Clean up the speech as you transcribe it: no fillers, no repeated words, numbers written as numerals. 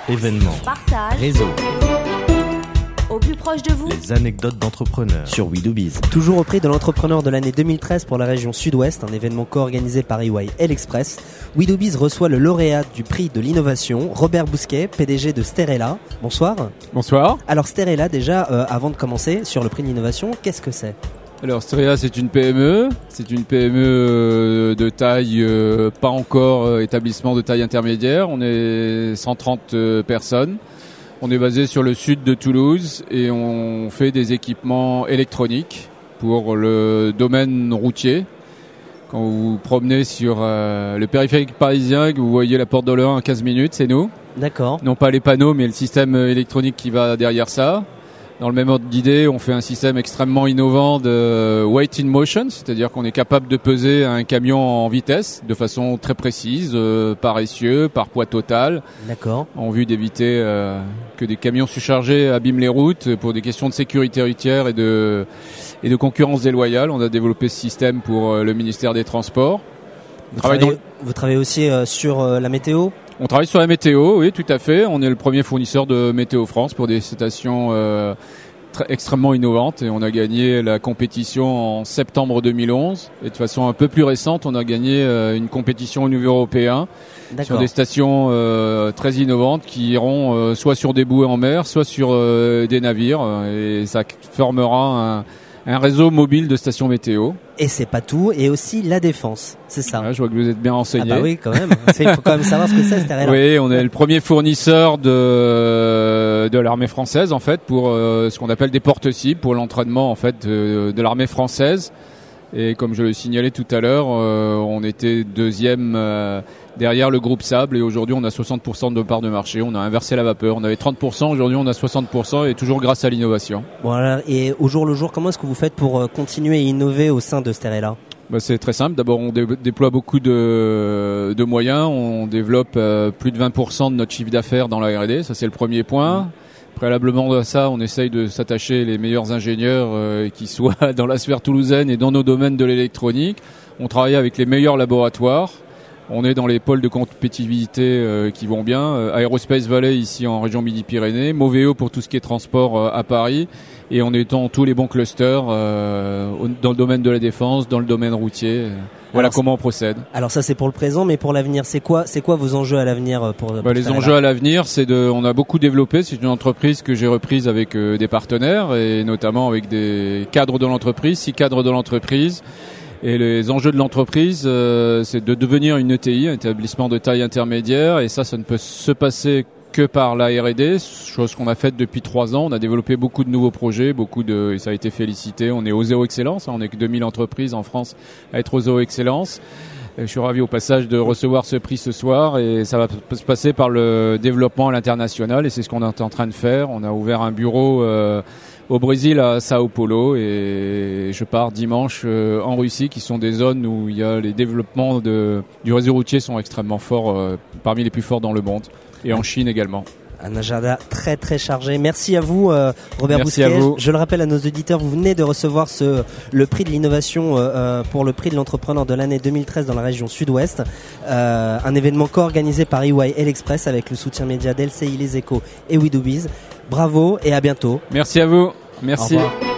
Événements, partage, réseau, au plus proche de vous. les anecdotes d'entrepreneurs sur We Do Biz. Toujours au prix de l'entrepreneur de l'année 2013 pour la région Sud-Ouest, un événement co-organisé par EY et l'Express. We Do Biz reçoit le lauréat du prix de l'innovation, Robert Bousquet, PDG de Sterella. Bonsoir. Bonsoir. Alors Sterella, déjà, avant de commencer sur le prix de l'innovation, qu'est-ce que c'est ? Alors Sterella, c'est une PME. C'est une PME de taille, pas encore établissement de taille intermédiaire. On est 130 personnes. On est basé sur le sud de Toulouse et on fait des équipements électroniques pour le domaine routier. Quand vous vous promenez sur le périphérique parisien, que vous voyez la Porte d'Orléans en 15 minutes, c'est nous. D'accord. Non pas les panneaux, mais le système électronique qui va derrière ça. Dans le même ordre d'idée, on fait un système extrêmement innovant de weight in motion, c'est-à-dire qu'on est capable de peser un camion en vitesse de façon très précise, par essieu, par poids total. D'accord. En vue d'éviter que des camions surchargés abîment les routes pour des questions de sécurité routière et de concurrence déloyale. On a développé ce système pour le ministère des Transports. Vous travaillez aussi sur la météo ? On travaille sur la météo, oui, tout à fait. On est le premier fournisseur de Météo France pour des stations extrêmement innovantes et on a gagné la compétition en septembre 2011. Et de façon un peu plus récente, on a gagné une compétition au niveau européen sur des stations très innovantes qui iront soit sur des bouées en mer, soit sur des navires. Et ça formera un réseau mobile de stations météo. Et c'est pas tout, et aussi la défense, c'est ça. Ouais, je vois que vous êtes bien renseigné. Ah bah oui, quand même. Il faut quand même savoir ce que c'est, Sterella. Oui, on est le premier fournisseur de l'armée française, en fait, pour ce qu'on appelle des porte-cibles, pour l'entraînement, en fait, de l'armée française. Et comme je le signalais tout à l'heure, on était deuxième derrière le groupe Sable et aujourd'hui on a 60% de part de marché. On a inversé la vapeur. On avait 30%, aujourd'hui on a 60% et toujours grâce à l'innovation. Bon, alors, et au jour le jour, comment est-ce que vous faites pour continuer à innover au sein de Sterella ? C'est très simple. D'abord, on déploie beaucoup de moyens. On développe plus de 20% de notre chiffre d'affaires dans la R&D. Ça, c'est le premier point. Préalablement à ça, on essaye de s'attacher les meilleurs ingénieurs qui soient dans la sphère toulousaine et dans nos domaines de l'électronique. On travaille avec les meilleurs laboratoires. On est dans les pôles de compétitivité qui vont bien. Aerospace Valley ici en région Midi-Pyrénées. Moveo pour tout ce qui est transport à Paris. Et on est dans tous les bons clusters dans le domaine de la défense, dans le domaine routier. Voilà comment on procède. Alors ça c'est pour le présent, mais pour l'avenir, c'est quoi vos enjeux à l'avenir pour les enjeux à l'avenir, on a beaucoup développé. C'est une entreprise que j'ai reprise avec des partenaires et notamment avec des cadres de l'entreprise, 6 cadres de l'entreprise. Et les enjeux de l'entreprise, c'est de devenir une ETI, un établissement de taille intermédiaire. Et ça ne peut se passer que par la R&D, chose qu'on a faite depuis 3 ans. On a développé beaucoup de nouveaux projets, et ça a été félicité. On est au Zéro Excellence, on est que 2000 entreprises en France à être au Zéro Excellence. Je suis ravi au passage de recevoir ce prix ce soir et ça va se passer par le développement à l'international et c'est ce qu'on est en train de faire. On a ouvert un bureau au Brésil à Sao Paulo et je pars dimanche en Russie qui sont des zones où il y a les développements du réseau routier sont extrêmement forts, parmi les plus forts dans le monde et en Chine également. Un agenda très très chargé. Merci à vous Robert Merci Bousquet. à vous. Je le rappelle à nos auditeurs, vous venez de recevoir le prix de l'innovation pour le prix de l'entrepreneur de l'année 2013 dans la région Sud-Ouest. Un événement co-organisé par EY et l'Express avec le soutien média d'LCI Les Échos et We Do Biz. Bravo et à bientôt. Merci à vous. Merci. Au revoir.